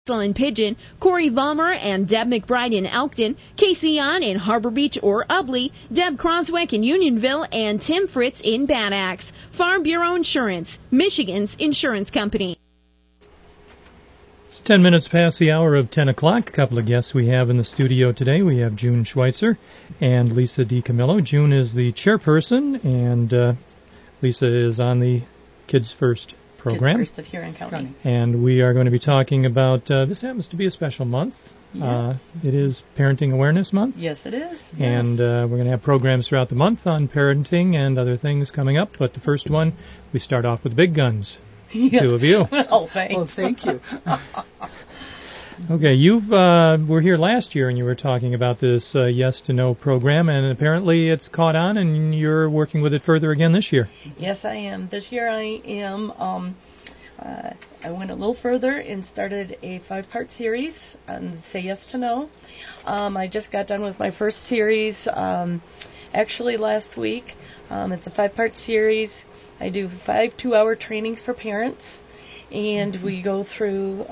in Pigeon, Corey Vollmer and Deb McBride in Elkton, Casey On in Harbor Beach or Ubley, Deb Croswick in Unionville, and Tim Fritz in Bad Axe. Farm Bureau Insurance, Michigan's insurance company. It's 10 minutes past the hour of 10 o'clock. A couple of guests we have in the studio today. We have June Schweitzer and Lisa DiCamillo. June is the chairperson, and Lisa is on the Kids First program. Kids First of Huron County. And we are going to be talking about, this happens to be a special month. Yes. It is Parenting Awareness Month. Yes, it is. And we're going to have programs throughout the month on parenting and other things coming up. But the first one, we start off with the big guns. Yeah. Two of you. Oh, thanks. Well, thank you. Okay, you were here last year and you were talking about this Yes to No program, and apparently it's caught on and you're working with it further again this year. Yes, I am. This year I am. I went a little further and started a 5-part series on Say Yes to No. I just got done with my first series actually last week. It's a 5-part series. I do 5 2-hour trainings for parents, and we go through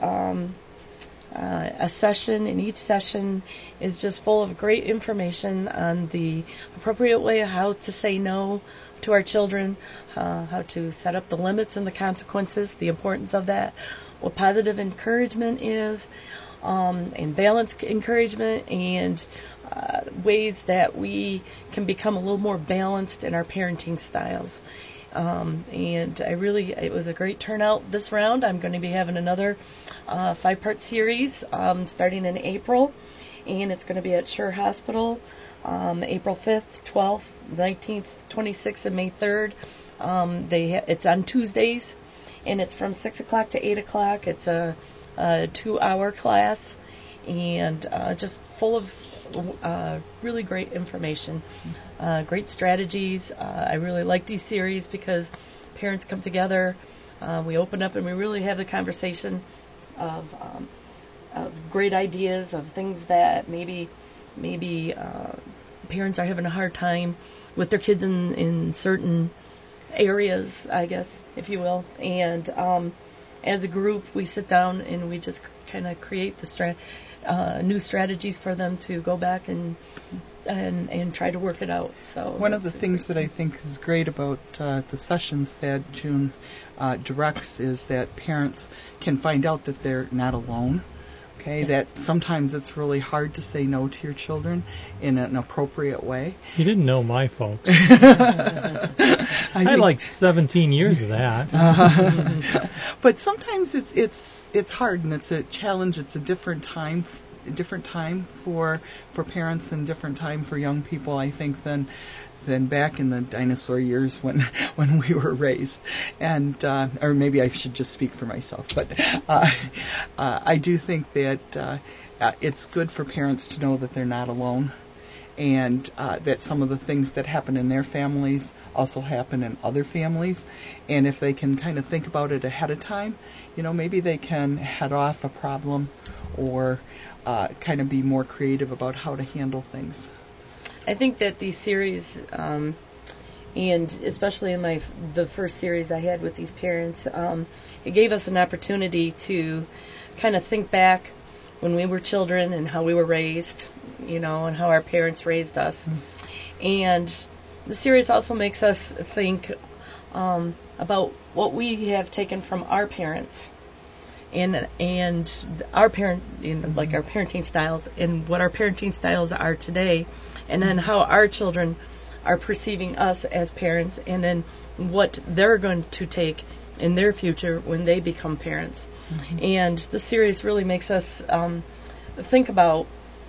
a session, and each session is just full of great information on the appropriate way of how to say no to our children, how to set up the limits and the consequences, the importance of that, what positive encouragement is, and balanced encouragement, and ways that we can become a little more balanced in our parenting styles. And it was a great turnout this round. I'm going to be having another 5-part series starting in April, and it's going to be at Sure Hospital April 5th, 12th, 19th, 26th, and May 3rd. It's on Tuesdays, and it's from 6 o'clock to 8 o'clock. It's a 2-hour class, and just full of really great information, great strategies. I really like these series because parents come together, we open up, and we really have the conversation of great ideas, of things that maybe parents are having a hard time with their kids in certain areas, I guess, if you will. And as a group, we sit down and we just kind of create the new strategies for them to go back and try to work it out. So one of the things that I think is great about the sessions that June directs is that parents can find out that they're not alone. Okay, that sometimes it's really hard to say no to your children in an appropriate way. You didn't know my folks. I had like 17 years of that. But sometimes it's hard, and it's a challenge. It's a different time for parents and different time for young people, I think, than back in the dinosaur years when we were raised. And or maybe I should just speak for myself, but I do think that it's good for parents to know that they're not alone, and that some of the things that happen in their families also happen in other families. And if they can kind of think about it ahead of time, maybe they can head off a problem or kind of be more creative about how to handle things. I think that these series, and especially in the first series I had with these parents, it gave us an opportunity to kind of think back when we were children and how we were raised, and how our parents raised us. And the series also makes us think about what we have taken from our parents and our like our parenting styles, and what our parenting styles are today, and then how our children are perceiving us as parents, and then what they're going to take in their future when they become parents. Mm-hmm. And the series really makes us think about,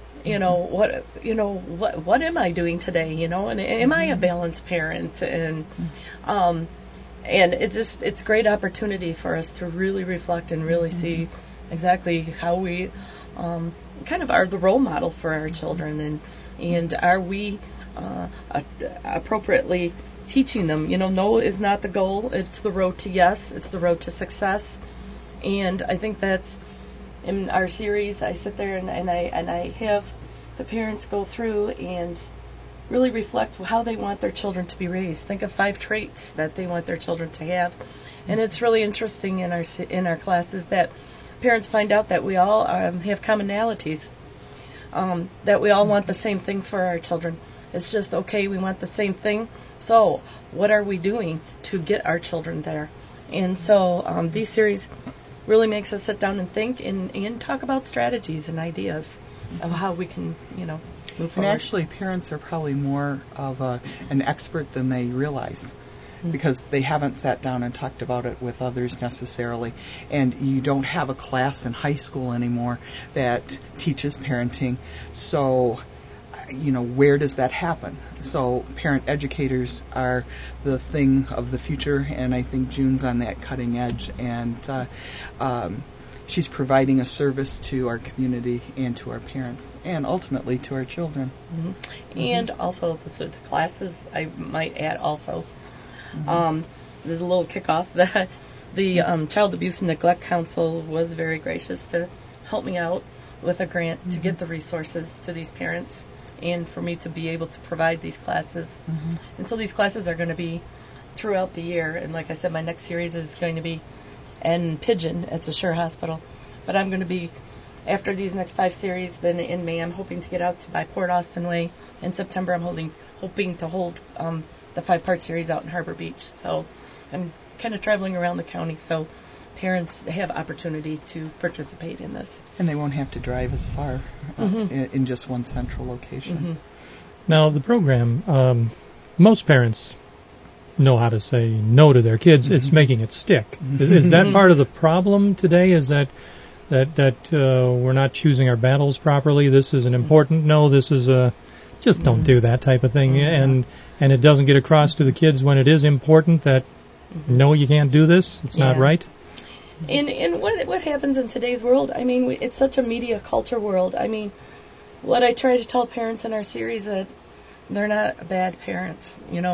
what am I doing today, and am I a balanced parent? And and it's a great opportunity for us to really reflect and really see exactly how we kind of are the role model for our children, and are we appropriately teaching them. No is not the goal. It's the road to yes. It's the road to success. And I think that's in our series. I sit there and I have the parents go through and really reflect how they want their children to be raised. Think of 5 traits that they want their children to have. And it's really interesting in our classes that parents find out that we all have commonalities, that we all want the same thing for our children. It's just, okay, we want the same thing, so what are we doing to get our children there? And so these series really makes us sit down and think and talk about strategies and ideas of how we can, move forward. And actually, parents are probably more of an expert than they realize, because they haven't sat down and talked about it with others necessarily. And you don't have a class in high school anymore that teaches parenting. So, where does that happen? So parent educators are the thing of the future, and I think June's on that cutting edge. And she's providing a service to our community and to our parents, and ultimately to our children. And also the classes, I might add also. There's a little kickoff that the Child Abuse and Neglect Council was very gracious to help me out with a grant to get the resources to these parents and for me to be able to provide these classes. And so these classes are going to be throughout the year. And like I said, my next series is going to be in Pigeon at the Shore Hospital. But I'm going to be, after these next 5 series, then in May I'm hoping to get out by Port Austin Way. In September I'm hoping to hold the 5-part series out in Harbor Beach. So I'm kind of traveling around the county, so parents have opportunity to participate in this. And they won't have to drive as far in just one central location. Now, the program, most parents know how to say no to their kids. It's making it stick. Is that part of the problem today? Is that we're not choosing our battles properly? This is an important no. This is a just don't do that type of thing. And it doesn't get across to the kids when it is important that no, you can't do this. It's not right. And what happens in today's world? I mean, it's such a media culture world. I mean, what I try to tell parents in our series that they're not bad parents,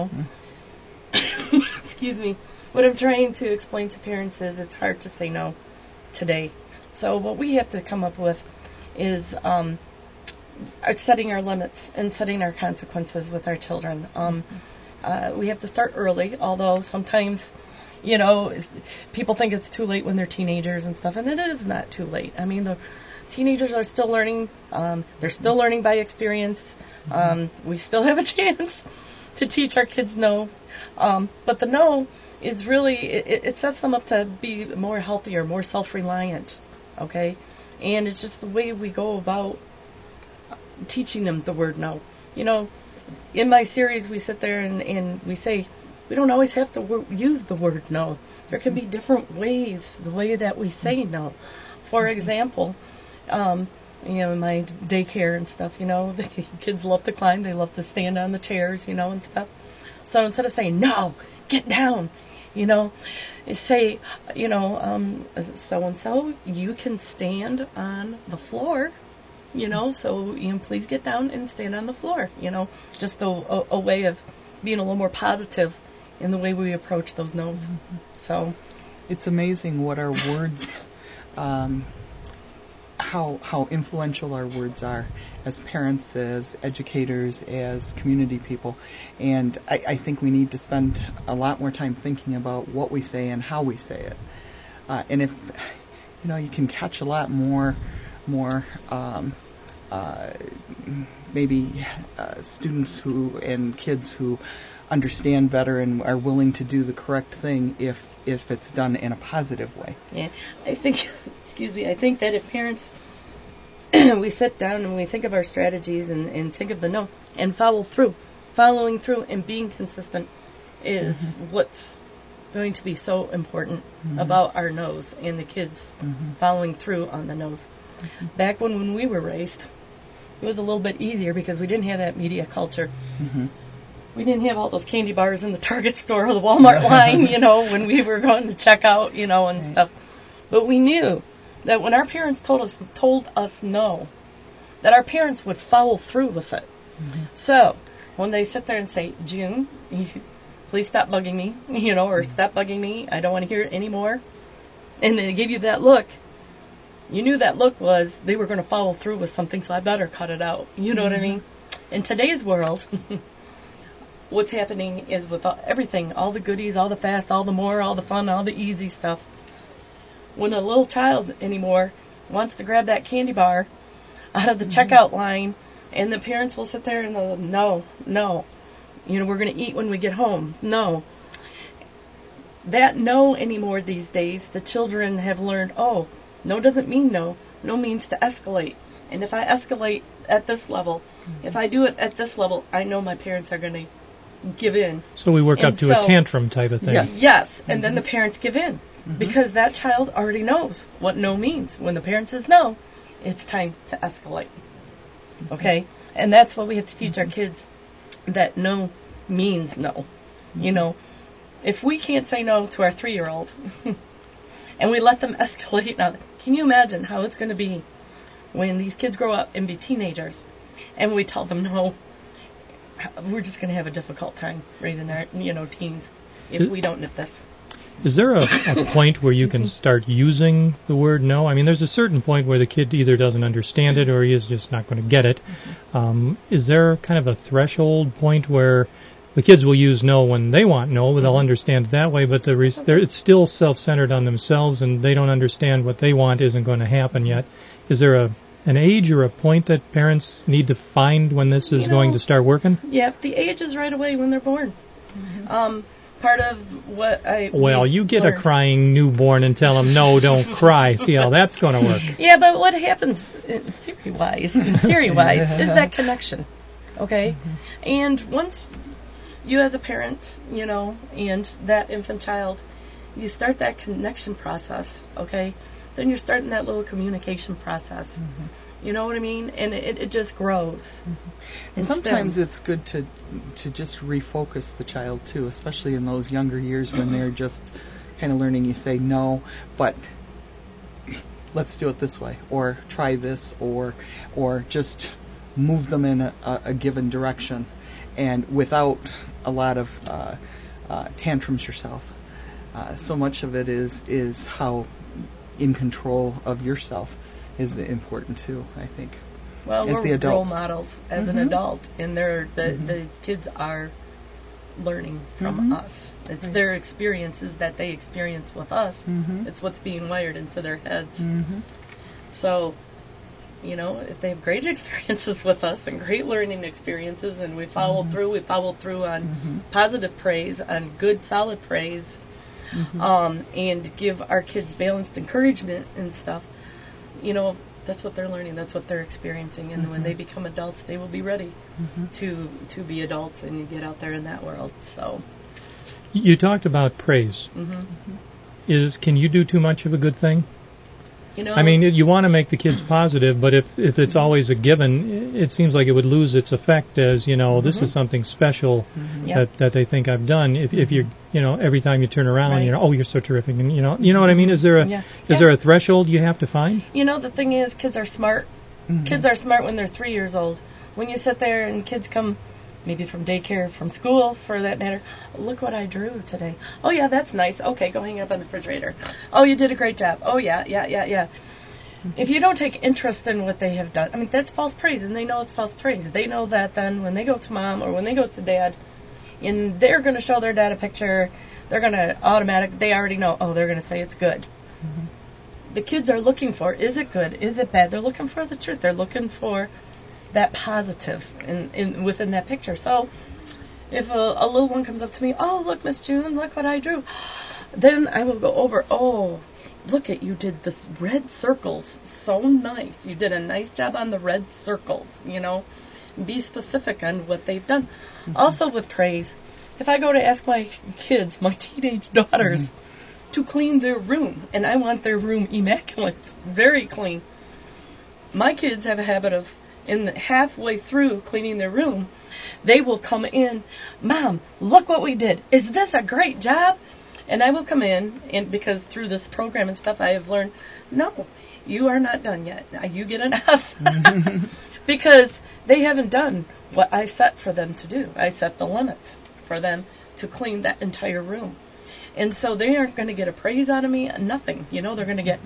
Excuse me. What I'm trying to explain to parents is it's hard to say no today. So what we have to come up with is setting our limits and setting our consequences with our children. We have to start early, although sometimes, people think it's too late when they're teenagers and stuff, and it is not too late. I mean, the teenagers are still learning. They're still learning by experience. We still have a chance to teach our kids no. But the no is really, it sets them up to be more healthier, more self-reliant, okay? And it's just the way we go about teaching them the word no. In my series, we sit there and we say, we don't always have to use the word no. There can be different ways, the way that we say no. For example, my daycare and stuff, the kids love to climb, they love to stand on the chairs, and stuff. So instead of saying, no, get down, say, so-and-so, you can stand on the floor, so please get down and stand on the floor, just a way of being a little more positive in the way we approach those no's. So it's amazing what our words, how influential our words are as parents, as educators, as community people. And I think we need to spend a lot more time thinking about what we say and how we say it. And if, you can catch a lot more maybe students and kids who understand better and are willing to do the correct thing if it's done in a positive way. Yeah, I think that if parents, we sit down and we think of our strategies and think of the no and following through and being consistent is what's going to be so important about our no's and the kids following through on the no's. Back when we were raised, it was a little bit easier because we didn't have that media culture. We didn't have all those candy bars in the Target store or the Walmart line, when we were going to check out, and stuff. But we knew that when our parents told us no, that our parents would follow through with it. So when they sit there and say, June, please stop bugging me, or stop bugging me, I don't want to hear it anymore, and they give you that look, you knew that look was they were going to follow through with something, so I better cut it out. You know what I mean? In today's world, what's happening is with everything, all the goodies, all the fast, all the more, all the fun, all the easy stuff, when a little child anymore wants to grab that candy bar out of the checkout line, and the parents will sit there and they'll, no, we're going to eat when we get home. No. That no anymore these days, the children have learned, oh, no doesn't mean no. No means to escalate. And if I escalate at this level, if I do it at this level, I know my parents are going to give in. So we work up to a tantrum type of thing. Yes. And then the parents give in. Because that child already knows what no means. When the parent says no, it's time to escalate. Okay? And that's what we have to teach our kids, that no means no. You know, if we can't say no to our 3-year-old and we let them escalate, now, can you imagine how it's going to be when these kids grow up and be teenagers and we tell them no? We're just going to have a difficult time raising our, teens if we don't nip this. Is there a point where you can start using the word no? I mean, there's a certain point where the kid either doesn't understand it or he is just not going to get it. Is there kind of a threshold point where the kids will use no when they want no, but they'll understand it that way, but it's still self-centered on themselves and they don't understand what they want isn't going to happen yet? Is there an age or a point that parents need to find when this is going to start working? Yeah, the age is right away when they're born. Part of what you get a crying newborn and tell them, no, don't cry. See how that's going to work. Yeah, but what happens theory-wise is that connection, okay? And once you as a parent, and that infant child, you start that connection process, okay? Then you're starting that little communication process. You know what I mean? And it just grows. And sometimes it's good to just refocus the child too, especially in those younger years when they're just kind of learning. You say no, but let's do it this way, or try this, or just move them in a given direction, and without a lot of tantrums yourself. So much of it is how in control of yourself is important too, I think. Well, we're role models as an adult, and the kids are learning from us. It's their experiences that they experience with us. It's what's being wired into their heads. So, if they have great experiences with us and great learning experiences, and we follow through on positive praise, on good, solid praise, and give our kids balanced encouragement and stuff, that's what they're learning, that's what they're experiencing, and when they become adults, they will be ready to be adults and get out there in that world. So, you talked about praise. Can you do too much of a good thing? I mean, you want to make the kids positive, but if it's always a given, it seems like it would lose its effect as, this is something special that they think I've done. If you every time you turn around, oh, you're so terrific, and you know what I mean? Is there a threshold you have to find? The thing is, kids are smart. Kids are smart when they're 3 years old. When you sit there and kids come maybe from daycare, from school, for that matter, look what I drew today. Oh, yeah, that's nice. Okay, go hang it up on the refrigerator. Oh, you did a great job. Oh, yeah. If you don't take interest in what they have done, I mean, that's false praise, and they know it's false praise. They know that then when they go to mom or when they go to dad, and they're going to show their dad a picture, they're going to they already know, they're going to say it's good. The kids are looking for, is it good? Is it bad? They're looking for the truth. They're looking for that positive within that picture. So if a little one comes up to me, oh, look, Miss June, look what I drew, then I will go over, oh, look at, you did this red circles, so nice. You did a nice job on the red circles, Be specific on what they've done. Also with praise, if I go to ask my kids, my teenage daughters, to clean their room, and I want their room immaculate, very clean, my kids have a habit of, halfway through cleaning their room, they will come in, Mom, look what we did. Is this a great job? And I will come in, and because through this program and stuff I have learned, no, you are not done yet. You get enough. Because they haven't done what I set for them to do. I set the limits for them to clean that entire room. And so they aren't going to get a praise out of me, nothing. They're going to get,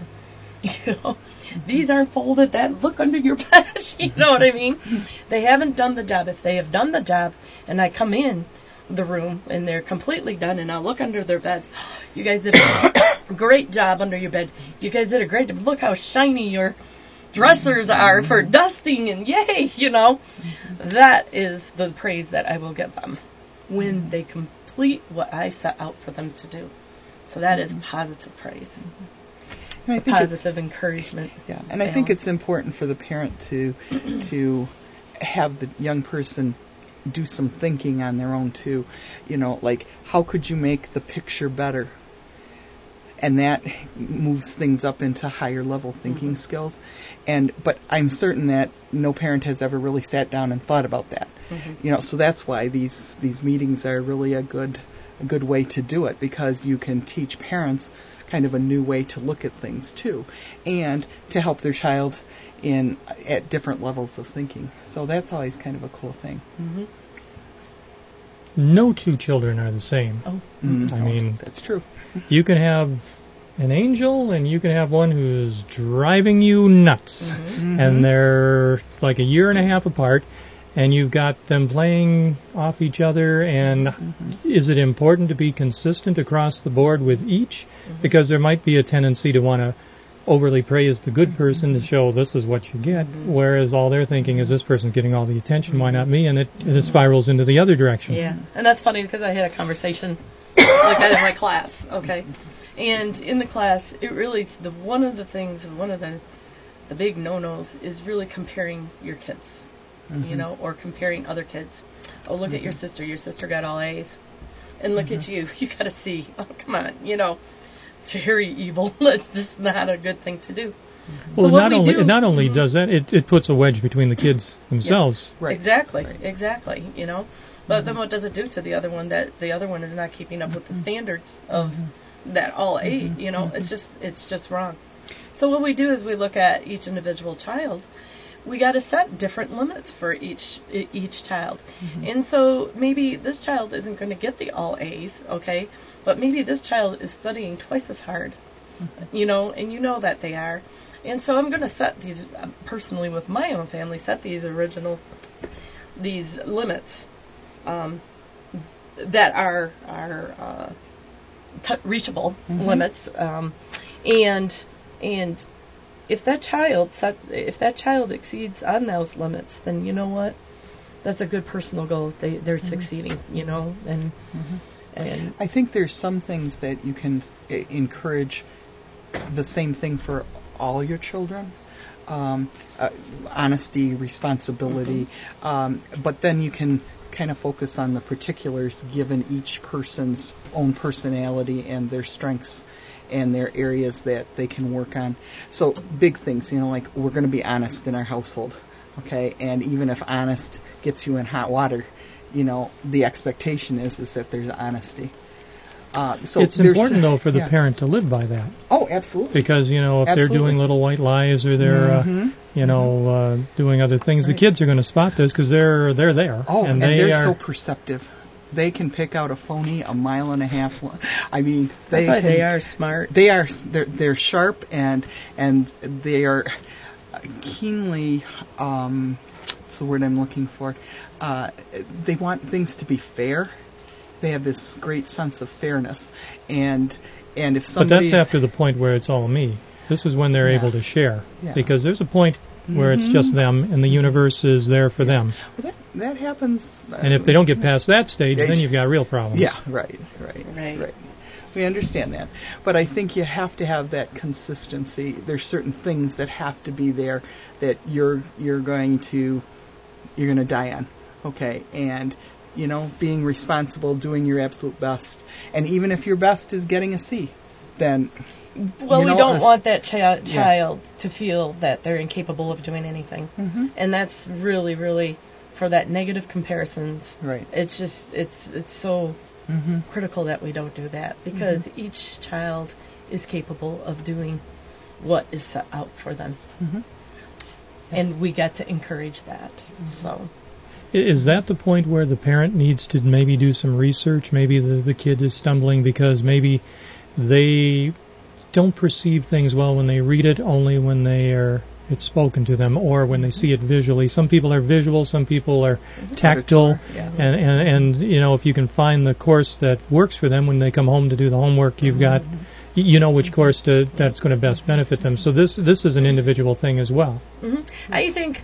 these aren't folded, that look under your bed. You know what I mean? They haven't done the job. If they have done the job and I come in the room and they're completely done and I look under their beds, you guys did a great job under your bed. You guys did a great job. Look how shiny your dressers are for dusting, and yay, That is the praise that I will give them when they complete what I set out for them to do. So that is positive praise. And I think positive encouragement. Yeah, and I think it's important for the parent to have the young person do some thinking on their own too. Like, how could you make the picture better? And that moves things up into higher level thinking skills. But I'm certain that no parent has ever really sat down and thought about that. So that's why these meetings are really a good way to do it, because you can teach parents kind of a new way to look at things too, and to help their child at different levels of thinking. So that's always kind of a cool thing. No two children are the same. I mean, that's true. You can have an angel and you can have one who's driving you nuts. And they're like a year and a half apart, and you've got them playing off each other, and is it important to be consistent across the board with each? Because there might be a tendency to want to overly praise the good person to show this is what you get, whereas all they're thinking is this person's getting all the attention, why not me? And it spirals into the other direction. Yeah, and that's funny because I had a conversation like that in my class, okay? And in the class, it really, one of the big no-nos is really comparing your kids. Or comparing other kids. Oh, look at your sister. Your sister got all A's. And look at you. You got a C. Oh, come on. Very evil. That's just not a good thing to do. Well, so not only does that, it puts a wedge between the kids themselves. Yes, right. Exactly. But then what does it do to the other one, that the other one is not keeping up with the standards of that all A? It's just wrong. So what we do is we look at each individual child. We got to set different limits for each child. And so maybe this child isn't going to get the all A's, okay? But maybe this child is studying twice as hard, and that they are. And so I'm going to set these, personally with my own family, set these limits that are reachable limits. And if that child exceeds on those limits, then you know what? That's a good personal goal. They're succeeding, and I think there's some things that you can encourage the same thing for all your children. Honesty, responsibility, but then you can kind of focus on the particulars given each person's own personality and their strengths and their areas that they can work on. So big things, like we're going to be honest in our household, okay? And even if honest gets you in hot water, the expectation is that there's honesty. So it's important, though, for the parent to live by that. Oh, absolutely. Because, if they're doing little white lies or they're, doing other things, the kids are going to spot this because they're there. Oh, and they're so perceptive. They can pick out a phony a mile and a half long. I mean, they are smart. They're sharp and they are keenly. What's the word I'm looking for? They want things to be fair. They have this great sense of fairness, and if somebody. But that's after the point where it's all me. This is when they're able to share, because there's a point where it's just them, and the universe is there for them. Well, that happens. And if they don't get past that stage, then you've got real problems. Yeah, right. We understand that. But I think you have to have that consistency. There's certain things that have to be there that you're going to die on. Okay, and being responsible, doing your absolute best. And even if your best is getting a C, then well, we don't want that child to feel that they're incapable of doing anything. And that's really, really, for that negative comparisons. Right. It's just, it's so critical that we don't do that, because each child is capable of doing what is set out for them. And we got to encourage that. So. Is that the point where the parent needs to maybe do some research? Maybe the kid is stumbling because maybe they don't perceive things well when they read it, only when it's spoken to them, or when they see it visually. Some people are visual, some people are tactile, and if you can find the course that works for them when they come home to do the homework, you've got you know which course that's going to best benefit them. So this is an individual thing as well. Mm-hmm. I think,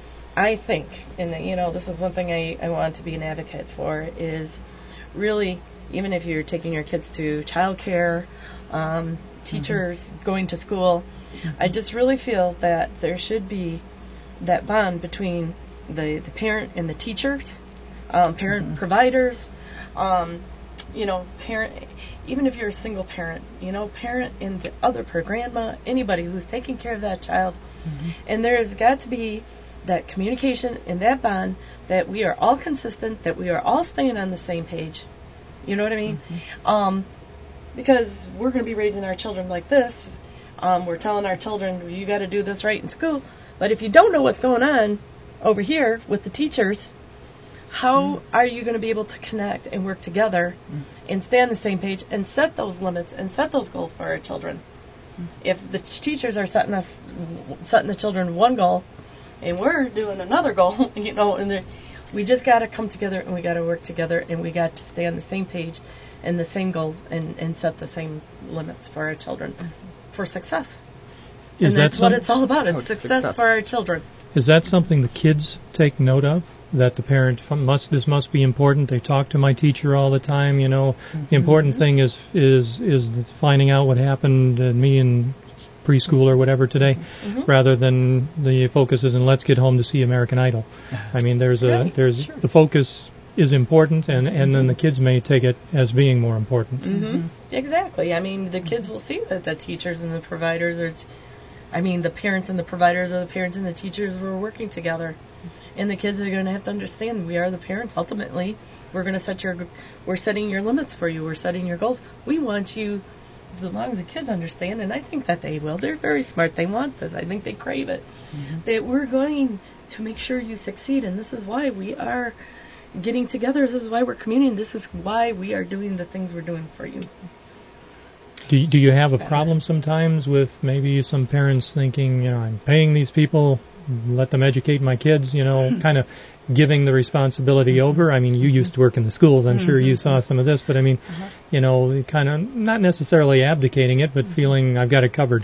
and this is one thing I want to be an advocate for, is really, even if you're taking your kids to childcare, teachers, going to school, I just really feel that there should be that bond between the parent and the teachers, parent providers, parent, even if you're a single parent, parent and the other grandma, anybody who's taking care of that child. And there's got to be that communication and that bond, that we are all consistent, that we are all staying on the same page. You know what I mean? Because we're going to be raising our children like this. We're telling our children, you got to do this right in school. But if you don't know what's going on over here with the teachers, how are you going to be able to connect and work together and stay on the same page and set those limits and set those goals for our children? If the teachers are setting the children one goal and we're doing another goal, and we just got to come together and we got to work together and we got to stay on the same page and the same goals and set the same limits for our children for success. And that's what it's all about. It's success for our children. Is that something the kids take note of? That the parent this must be important. They talk to my teacher all the time. The important thing is finding out what happened to me in preschool or whatever today, rather than the focus is, and let's get home to see American Idol. I mean, the focus is important, and then the kids may take it as being more important. Exactly. I mean, the kids will see that the teachers and the providers the parents and the providers, or the parents and the teachers were working together. And the kids are going to have to understand we are the parents. Ultimately, we're going to we're setting your limits for you. We're setting your goals. We want you, as long as the kids understand, and I think that they will. They're very smart. They want this. I think they crave it. That we're going to make sure you succeed, and this is why we are getting together. This is why we're communing. This is why we are doing the things we're doing for you. Do you have a problem sometimes with maybe some parents thinking, I'm paying these people, let them educate my kids, kind of giving the responsibility over? I mean, you used to work in the schools. I'm sure you saw some of this, but I mean, kind of not necessarily abdicating it, but feeling I've got it covered.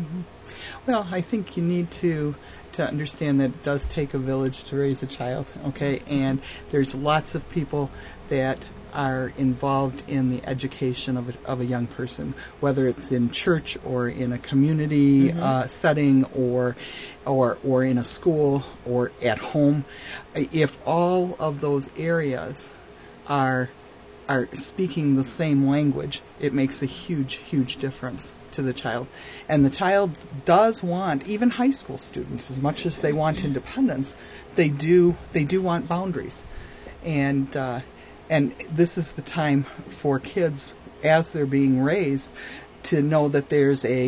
Well, I think you need to understand that it does take a village to raise a child, okay? And there's lots of people that are involved in the education of a young person, whether it's in church or in a community setting or in a school or at home. If all of those areas are speaking the same language, it makes a huge difference to the child. And the child does want, even high school students, as much as they want independence, they do want boundaries. And this is the time for kids, as they're being raised, to know that there's a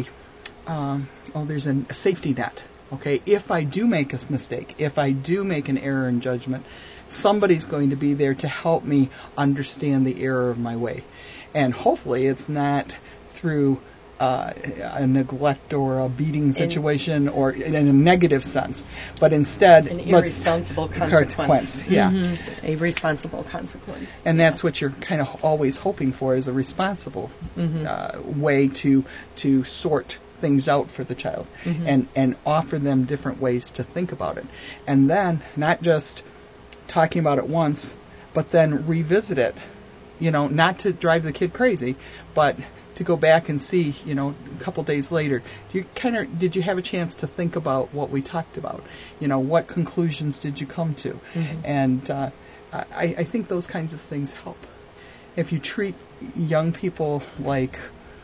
safety net. Okay, if I do make a mistake, if I do make an error in judgment, somebody's going to be there to help me understand the error of my way. And hopefully it's not through a neglect or a beating situation or in a negative sense, but instead an irresponsible consequence. A responsible consequence. And that's what you're kind of always hoping for, is a responsible way to sort things out for the child and offer them different ways to think about it. And then not just talking about it once, but then revisit it, not to drive the kid crazy, but to go back and see, a couple days later, did you have a chance to think about what we talked about? What conclusions did you come to? And I think those kinds of things help. If you treat young people like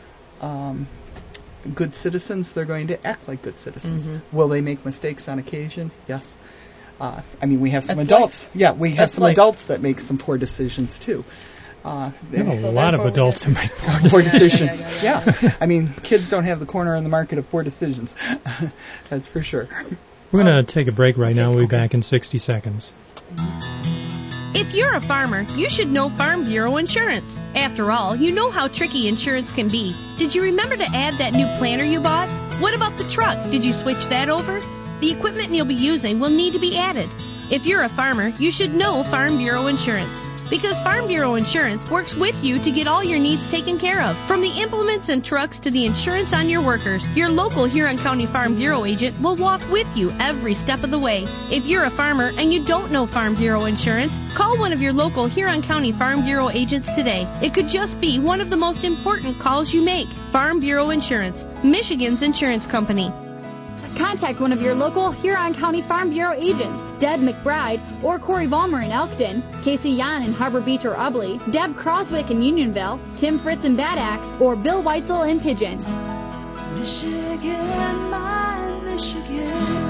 good citizens, they're going to act like good citizens. Will they make mistakes on occasion? Yes. We have some adults. Yeah, we have some adults that make some poor decisions too. A lot of adults who make poor decisions. Yeah. Kids don't have the corner on the market of poor decisions. That's for sure. We're going to take a break right now. We'll be back in 60 seconds. If you're a farmer, you should know Farm Bureau Insurance. After all, you know how tricky insurance can be. Did you remember to add that new planter you bought? What about the truck? Did you switch that over? The equipment you'll be using will need to be added. If you're a farmer, you should know Farm Bureau Insurance, because Farm Bureau Insurance works with you to get all your needs taken care of. From the implements and trucks to the insurance on your workers, your local Huron County Farm Bureau agent will walk with you every step of the way. If you're a farmer and you don't know Farm Bureau Insurance, call one of your local Huron County Farm Bureau agents today. It could just be one of the most important calls you make. Farm Bureau Insurance, Michigan's insurance company. Contact one of your local Huron County Farm Bureau agents, Deb McBride or Corey Vollmer in Elkton, Casey Yan in Harbor Beach or Ubley, Deb Croswick in Unionville, Tim Fritz in Bad Axe, or Bill Weitzel in Pigeon. Michigan, my Michigan.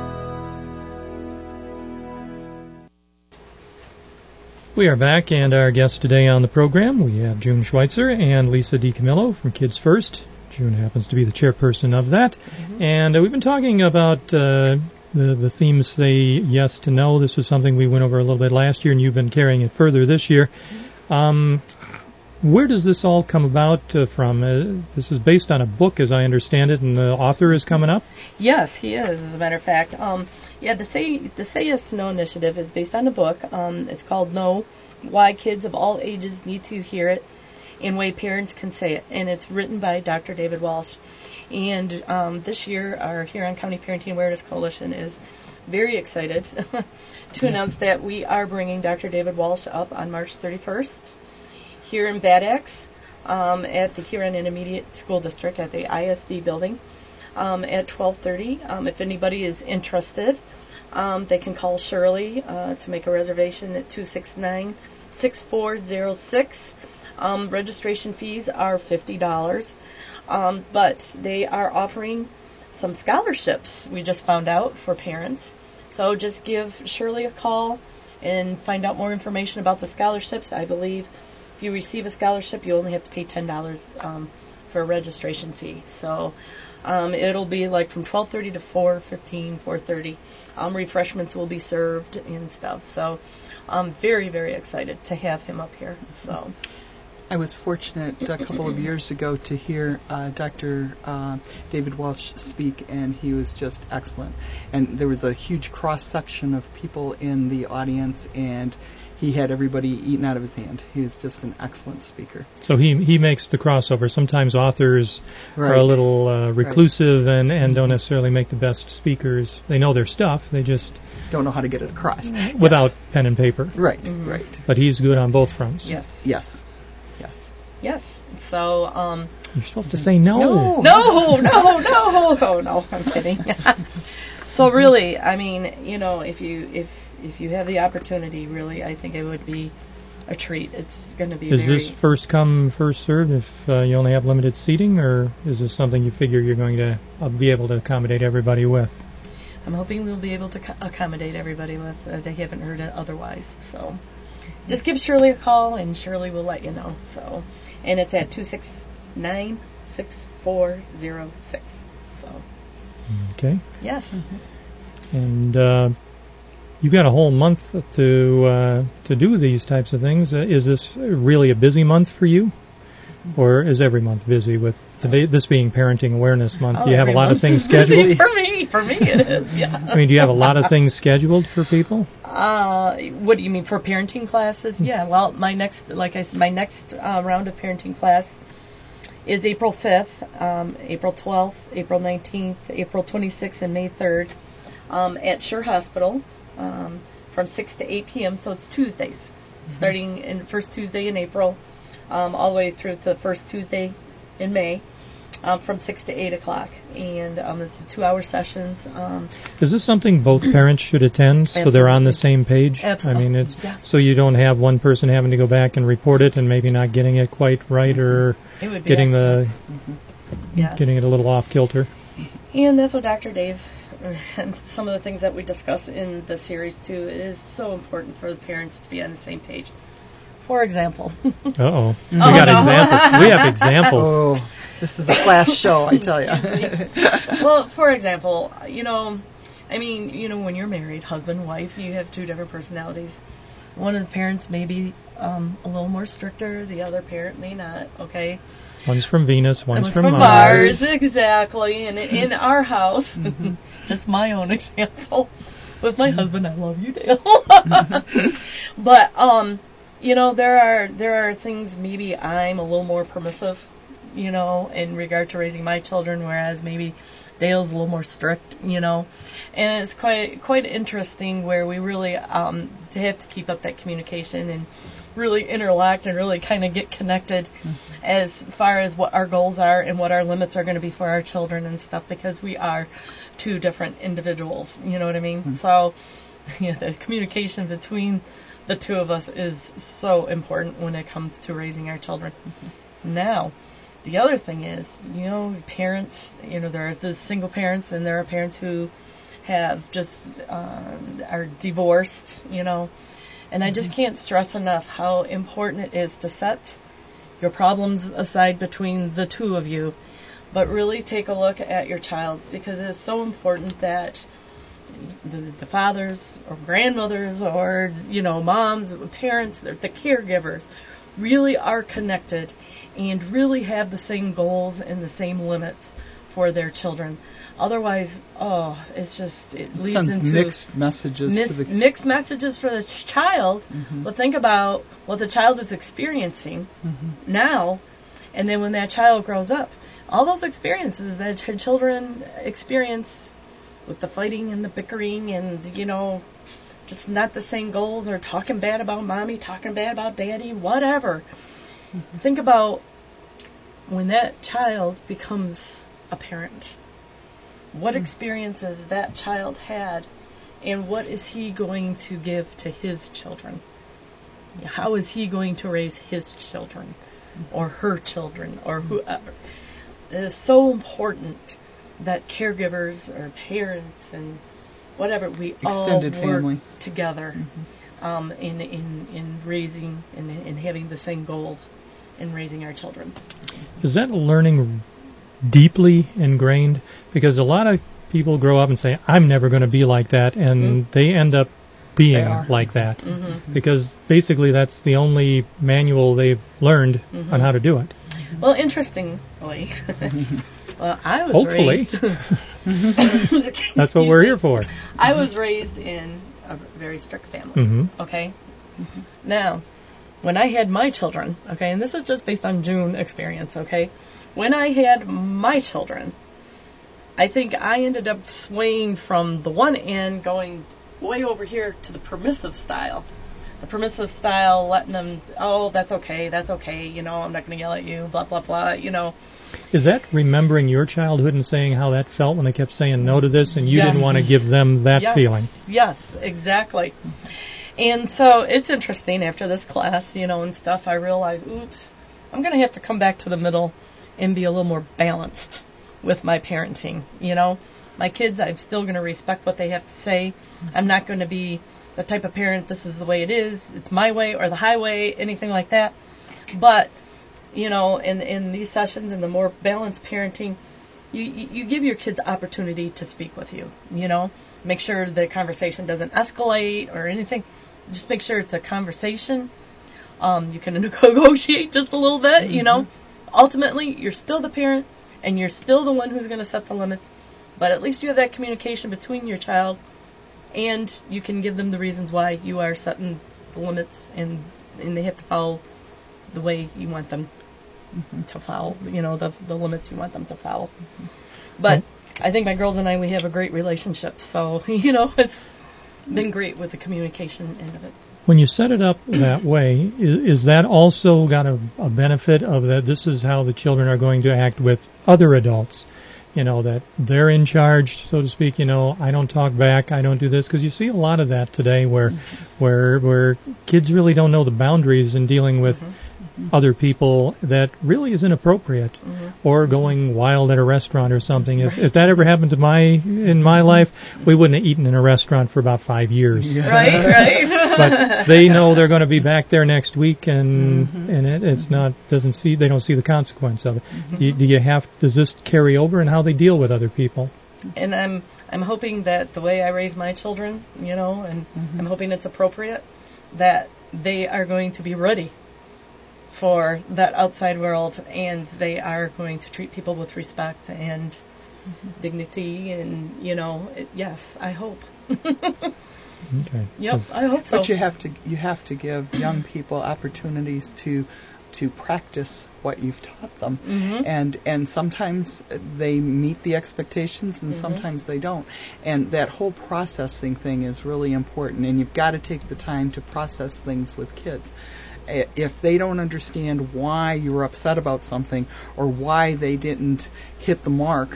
We are back, and our guests today on the program, we have June Schweitzer and Lisa DiCamillo from Kids First. June happens to be the chairperson of that. Mm-hmm. And we've been talking about the theme Say Yes to No. This is something we went over a little bit last year, and you've been carrying it further this year. Where does this all come about from? This is based on a book, as I understand it, and the author is coming up? Yes, he is, as a matter of fact. The Say Yes to No initiative is based on a book. It's called No, Why Kids of All Ages Need to Hear It and Way Parents Can Say It. And it's written by Dr. David Walsh. And this year, our Huron County Parenting Awareness Coalition is very excited to announce that we are bringing Dr. David Walsh up on March 31st here in Bad Axe at the Huron Intermediate School District at the ISD building at 12:30. If anybody is interested, they can call Shirley to make a reservation at 269-6406. Registration fees are $50, but they are offering some scholarships, we just found out, for parents. So just give Shirley a call and find out more information about the scholarships. I believe if you receive a scholarship, you only have to pay $10 for a registration fee. So it'll be like from 12:30 to 4:15, 4:30. Refreshments will be served and stuff. So I'm very, very excited to have him up here. So I was fortunate a couple of years ago to hear Dr. David Walsh speak, and he was just excellent. And there was a huge cross-section of people in the audience, and he had everybody eating out of his hand. He is just an excellent speaker. So he makes the crossover. Sometimes authors are a little reclusive and don't necessarily make the best speakers. They know their stuff. They just don't know how to get it across. Without pen and paper. Right, Mm-hmm. right. But he's good on both fronts. Yes. Yes. Yes. Yes. So you're supposed to say no. No, I'm kidding. So really, I mean, if you have the opportunity, really, I think it would be a treat. It's going to be Is this first come, first served if you only have limited seating, or is this something you figure you're going to be able to accommodate everybody with? I'm hoping we'll be able to accommodate everybody with. They haven't heard it otherwise. So just give Shirley a call, and Shirley will let you know. So, and it's at 269-6406. So. Okay. Yes. Mm-hmm. And you've got a whole month to do these types of things. Is this really a busy month for you, or is every month busy? With today, this being Parenting Awareness Month, do you have a lot of things scheduled? For me, it is. Yeah. I mean, do you have a lot of things scheduled for people? What do you mean for parenting classes? Yeah. Well, my next round of parenting class is April 5th, April 12th, April 19th, April 26th, and May 3rd at Sure Hospital from 6 to 8 p.m. So it's Tuesdays, starting in the first Tuesday in April all the way through to the first Tuesday in May from 6 to 8 o'clock. And this is 2-hour sessions. Is this something both parents should attend so they're on the same page? Absolutely. I mean, so you don't have one person having to go back and report it and maybe not getting it quite right, or getting getting it a little off kilter. And that's what Dr. Dave and some of the things that we discuss in the series too. It is so important for the parents to be on the same page. For example. Uh-oh. We got examples. We have examples. Oh, this is a class show, I tell you. Well, for example, when you're married, husband, wife, you have two different personalities. One of the parents may be a little more stricter. The other parent may not, okay? One's from Venus, one's from Mars. Exactly. And in our house, just my own example, with my husband, I love you, Dale. But there are things maybe I'm a little more permissive, in regard to raising my children, whereas maybe Dale's a little more strict, and it's quite interesting where we really have to keep up that communication and really interlock and really kind of get connected as far as what our goals are and what our limits are going to be for our children and stuff, because we are two different individuals, you know what I mean? So the communication between the two of us is so important when it comes to raising our children. Now, the other thing is, parents, there are the single parents and there are parents who have just are divorced, and I just can't stress enough how important it is to set your problems aside between the two of you, but really take a look at your child, because it's so important that the fathers or grandmothers or, moms, parents, the caregivers really are connected and really have the same goals and the same limits for their children. Otherwise, it leads sends into mixed messages mixed messages for the child. But think about what the child is experiencing now, and then when that child grows up, all those experiences that children experience with the fighting and the bickering and, just not the same goals, or talking bad about mommy, talking bad about daddy, whatever. Think about when that child becomes a parent. What experiences that child had, and what is he going to give to his children? How is he going to raise his children or her children or whoever? It is so important that caregivers or parents and whatever, we extended all work family together in raising and having the same goals in raising our children. Is that learning deeply ingrained? Because a lot of people grow up and say, I'm never going to be like that, and they end up being like that, because basically that's the only manual they've learned on how to do it. Well, interestingly, I was Hopefully. raised... That's what we're here for. I was raised in a very strict family, okay? Now, when I had my children, okay, and this is just based on June experience, okay? When I had my children, I think I ended up swaying from the one end going way over here to the permissive style. The permissive style, letting them, that's okay, I'm not going to yell at you, blah, blah, blah, Is that remembering your childhood and saying how that felt when they kept saying no to this and you didn't want to give them that feeling? Yes, exactly. And so it's interesting, after this class, and stuff, I realized, I'm going to have to come back to the middle and be a little more balanced with my parenting, My kids, I'm still going to respect what they have to say. I'm not going to be the type of parent, this is the way it is, it's my way or the highway, anything like that. But, in these sessions and the more balanced parenting, you give your kids opportunity to speak with you, Make sure the conversation doesn't escalate or anything. Just make sure it's a conversation. You can negotiate just a little bit, Ultimately, you're still the parent, and you're still the one who's going to set the limits. But at least you have that communication between your child, and you can give them the reasons why you are setting the limits, and they have to follow the way you want them to follow, the limits you want them to follow. But I think my girls and I, we have a great relationship. So, it's been great with the communication end of it. When you set it up that way, is that also got a benefit of that this is how the children are going to act with other adults? That they're in charge, so to speak, I don't talk back, I don't do this, because you see a lot of that today where kids really don't know the boundaries in dealing with other people that really is inappropriate, or going wild at a restaurant or something. If that ever happened in my life, we wouldn't have eaten in a restaurant for about 5 years. Yeah. Right. But they know they're going to be back there next week, and they don't see the consequence of it. Does this carry over in how they deal with other people? And I'm hoping that the way I raise my children, and I'm hoping it's appropriate, that they are going to be ready for that outside world, and they are going to treat people with respect and dignity, and yes, I hope. Okay. Yep, I hope so. But you have to give young people opportunities to practice what you've taught them, and sometimes they meet the expectations, and sometimes they don't. And that whole processing thing is really important, and you've got to take the time to process things with kids. If they don't understand why you were upset about something or why they didn't hit the mark,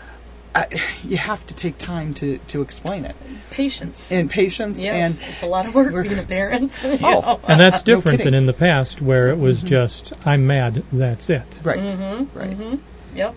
you have to take time to explain it. Patience. And patience. Yes, and it's a lot of work being a parent. And that's different No than in the past where it was just, I'm mad, that's it. Right. Right. Yep.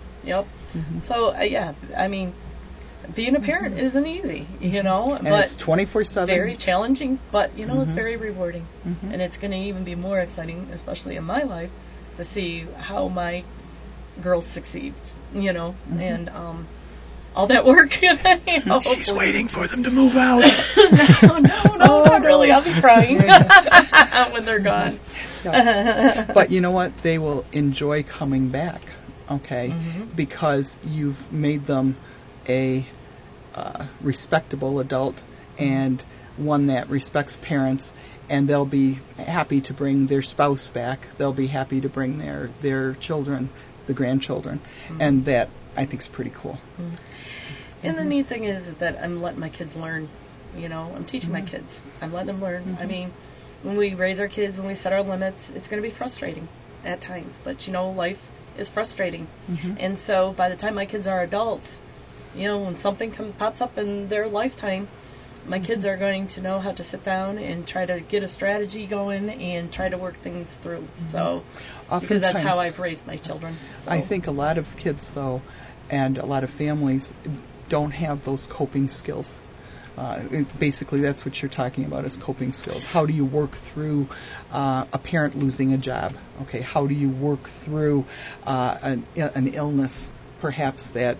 So, I mean, being a parent isn't easy, And but it's 24/7. very challenging, but, it's very rewarding. And it's going to even be more exciting, especially in my life, to see how my girls succeed, and all that work. She's waiting for them to move out. No, not really. I'll be crying when they're gone. But you know what? They will enjoy coming back, okay? Because you've made them a respectable adult and one that respects parents, and they'll be happy to bring their spouse back. They'll be happy to bring their children, the grandchildren, and that I think is pretty cool. And the neat thing is that I'm letting my kids learn. I'm teaching my kids. I'm letting them learn. I mean, when we raise our kids, when we set our limits, it's going to be frustrating at times. But life is frustrating, and so by the time my kids are adults, when something pops up in their lifetime, my kids are going to know how to sit down and try to get a strategy going and try to work things through. So, because that's how I've raised my children. So. I think a lot of kids, though, and a lot of families don't have those coping skills. Basically, that's what you're talking about is coping skills. How do you work through a parent losing a job? Okay, how do you work through an illness, perhaps that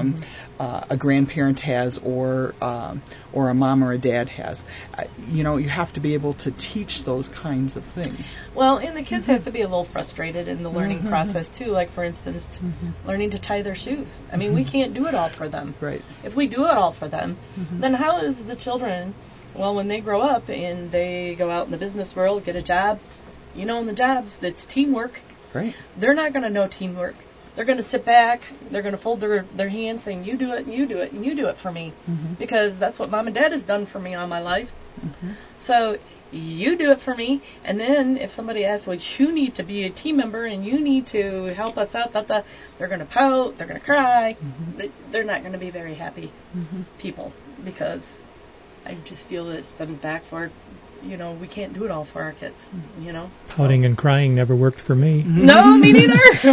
a grandparent has, or a mom or a dad has? You have to be able to teach those kinds of things. Well, and the kids have to be a little frustrated in the learning process too. Like, for instance, learning to tie their shoes. I mean, we can't do it all for them. Right. If we do it all for them, then how is the children? Well, when they grow up and they go out in the business world, get a job, in the jobs, that's teamwork. Right. They're not going to know teamwork. They're going to sit back, they're going to fold their hands saying, you do it, and you do it, and you do it for me. Because that's what Mom and Dad has done for me all my life. So you do it for me. And then if somebody asks, well, you need to be a team member and you need to help us out, they're going to pout, they're going to cry. They're not going to be very happy people, because I just feel that it stems back for, we can't do it all for our kids, Pouting and crying never worked for me. No, me neither.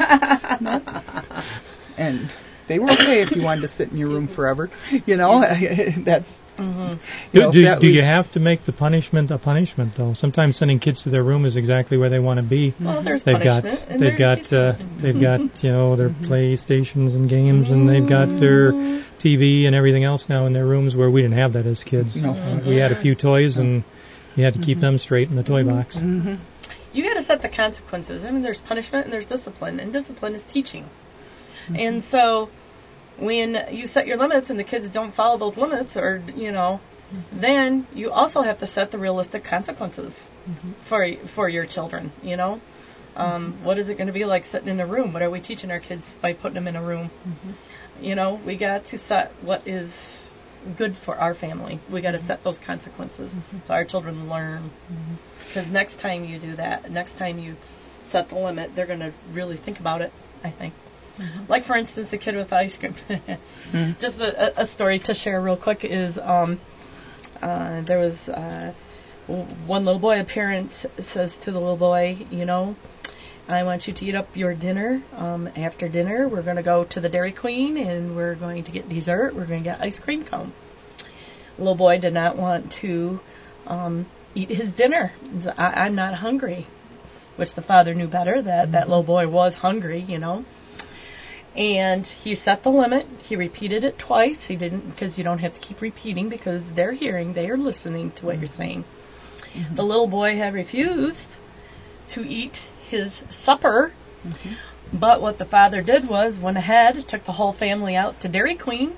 And they were okay if you wanted to sit in your room forever. That's... Do you have to make the punishment a punishment, though? Sometimes sending kids to their room is exactly where they want to be. Well, there's they've punishment. They've got their PlayStations and games, and they've got their TV and everything else now in their rooms, where we didn't have that as kids. No. We had a few toys, and you had to keep them straight in the toy box. You got to set the consequences. I mean, there's punishment and there's discipline, and discipline is teaching. And so when you set your limits and the kids don't follow those limits, or then you also have to set the realistic consequences for your children. What is it going to be like sitting in a room? What are we teaching our kids by putting them in a room? We got to set what is good for our family. We got to set those consequences so our children learn. Because next time you do that, next time you set the limit, they're going to really think about it, I think. Like, for instance, a kid with ice cream. Just a story to share real quick is there was one little boy, a parent says to the little boy, I want you to eat up your dinner. After dinner, we're going to go to the Dairy Queen and we're going to get dessert. We're going to get ice cream cone. The little boy did not want to eat his dinner. He said, I'm not hungry, which the father knew better, that little boy was hungry, And he set the limit. He repeated it twice. He didn't, because you don't have to keep repeating, because they're hearing, they are listening to what you're saying. The little boy had refused to eat his supper, but what the father did was went ahead, took the whole family out to Dairy Queen,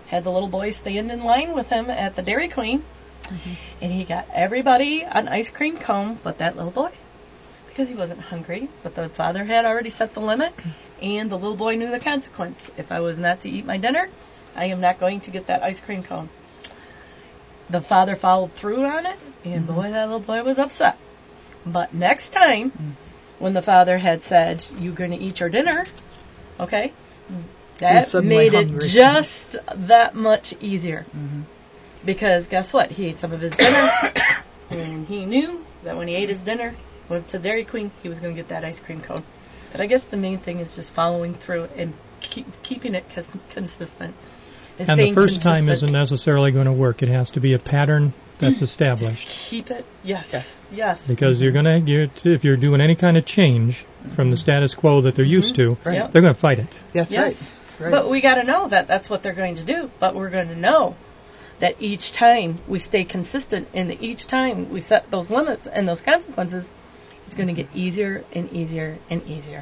had the little boy stand in line with him at the Dairy Queen, and he got everybody an ice cream cone but that little boy, because he wasn't hungry, but the father had already set the limit, and the little boy knew the consequence. If I was not to eat my dinner, I am not going to get that ice cream cone. The father followed through on it, and boy, that little boy was upset. But next time, when the father had said, "You're going to eat your dinner," okay, that made it just that much easier. Because guess what? He ate some of his dinner, and he knew that when he ate his dinner, went to Dairy Queen, he was going to get that ice cream cone. But I guess the main thing is just following through and keeping it consistent. And the first time isn't necessarily going to work. It has to be a pattern that's established. Just keep it. Yes. Because if you're doing any kind of change from the status quo that they're used to, they're going to fight it. That's right. But we got to know that that's what they're going to do. But we're going to know that each time we stay consistent, and each time we set those limits and those consequences, it's going to get easier and easier and easier.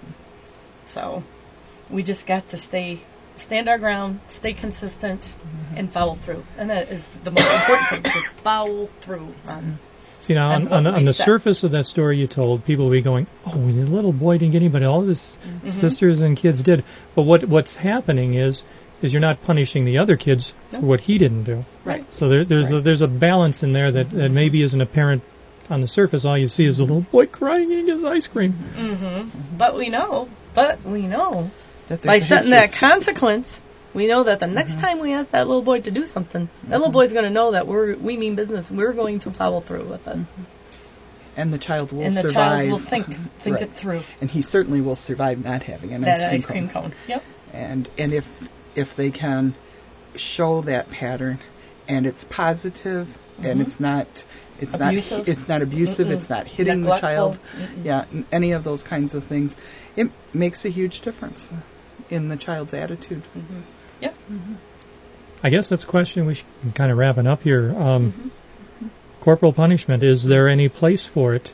So we just got to stand our ground, stay consistent, and follow through. And that is the most important thing, just follow through. See, now, on the surface of that story you told, people will be going, "Oh, the little boy didn't get anybody. All his sisters and kids did." But what's happening is you're not punishing the other kids for what he didn't do. Right. So there's a balance in there that maybe isn't apparent on the surface. All you see is a little boy crying and his ice cream. But we know that by setting that consequence, we know that the next time we ask that little boy to do something, that little boy's going to know that we mean business. We're going to follow through with it. And the child will survive. And the child will think it through. And he certainly will survive not having an ice cream cone. Yep. And if they can show that pattern, and it's positive, and it's not abusive, it's not hitting the child, any of those kinds of things, it makes a huge difference in the child's attitude. Yep. I guess that's a question we should kind of wrapping up here. Corporal punishment, is there any place for it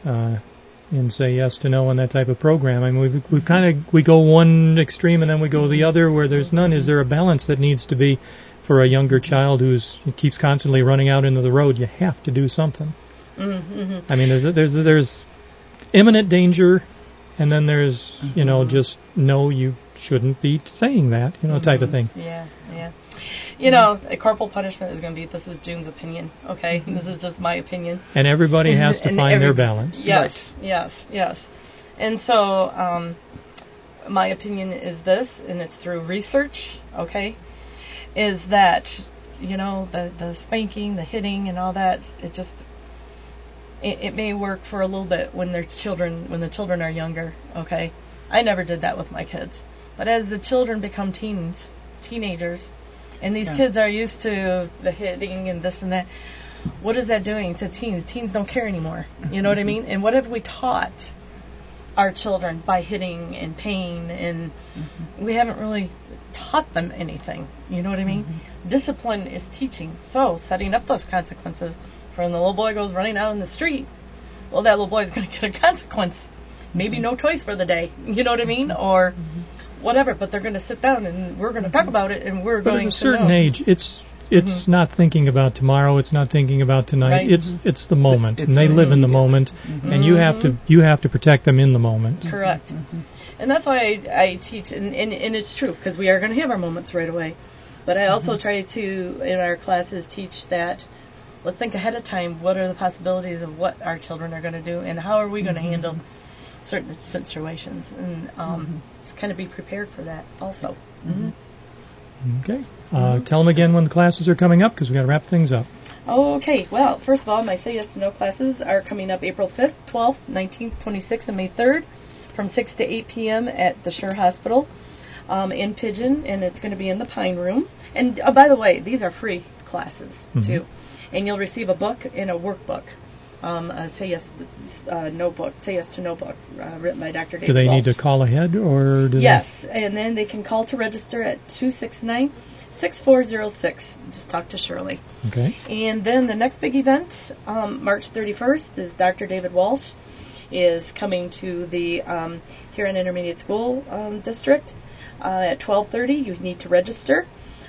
in Say Yes to No and that type of program? I mean, we go one extreme and then we go the other where there's none. Is there a balance that needs to be for a younger child who keeps constantly running out into the road? You have to do something. I mean, there's imminent danger, and then there's just no, you shouldn't be saying that, type of thing. Yeah. A corporal punishment is going to be, this is June's opinion, okay? This is just my opinion. And everybody has to find their balance. Yes. And so my opinion is this, and it's through research, okay, is that, the spanking, the hitting, and all that, it may work for a little bit when the children are younger, okay? I never did that with my kids. But as the children become teenagers, and these kids are used to the hitting and this and that, what is that doing to teens? Teens don't care anymore. You know what I mean? And what have we taught our children by hitting and pain? And we haven't really taught them anything. You know what I mean? Discipline is teaching. So setting up those consequences for when the little boy goes running out in the street, well, that little boy is going to get a consequence. Maybe no toys for the day. You know what I mean? Or whatever, but they're going to sit down and we're going to talk about it, and we're going to know. But at a certain age, it's not thinking about tomorrow. It's not thinking about tonight. Right. It's the moment, and they live in the moment, and you have to protect them in the moment. Correct. And that's why I teach, and it's true, because we are going to have our moments right away. But I also try to, in our classes, teach that let's think ahead of time. What are the possibilities of what our children are going to do, and how are we going to handle certain situations, and just kind of be prepared for that also. Okay. Tell them again when the classes are coming up, because we've got to wrap things up. Okay. Well, first of all, my Say Yes to No classes are coming up April 5th, 12th, 19th, 26th, and May 3rd from 6 to 8 p.m. at the Schur Hospital in Pigeon, and it's going to be in the Pine Room. And by the way, these are free classes, too. And you'll receive a book and a workbook. A Say Yes No book, Say Yes to No book, written by Dr. David Do they Walsh. need to call ahead, or do Yes, and then they can call to register at 269-6406. Just talk to Shirley. Okay. And then the next big event, March 31st, is Dr. David Walsh is coming to the Huron Intermediate School District at 12:30. You need to register.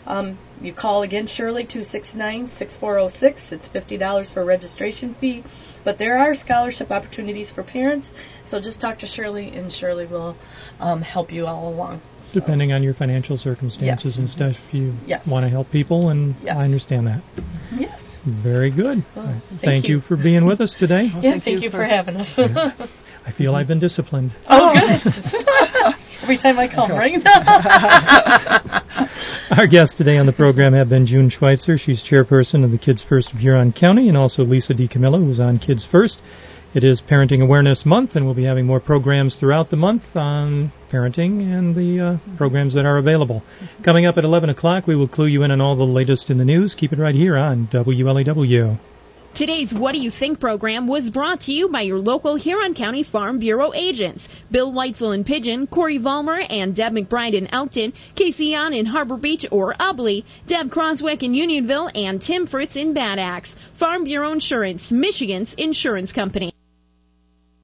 You call again, Shirley, 269-6406. It's $50 for registration fee. But there are scholarship opportunities for parents, so just talk to Shirley, and Shirley will help you all along. Depending on your financial circumstances and stuff, if you want to help people, and I understand that. Yes. Very good. Well, thank you for being with us today. Well, thank you for having us. I feel I've been disciplined. Oh, good. Every time I come, right? Our guests today on the program have been June Schweitzer. She's chairperson of the Kids First of Huron County, and also Lisa DiCamillo, who's on Kids First. It is Parenting Awareness Month, and we'll be having more programs throughout the month on parenting and the programs that are available. Coming up at 11 o'clock, we will clue you in on all the latest in the news. Keep it right here on WLEW. Today's What Do You Think program was brought to you by your local Huron County Farm Bureau agents, Bill Weitzel in Pigeon, Corey Vollmer and Deb McBride in Elkton, Casey Yon in Harbor Beach or Ubley, Deb Croswick in Unionville, and Tim Fritz in Bad Axe. Farm Bureau Insurance, Michigan's insurance company.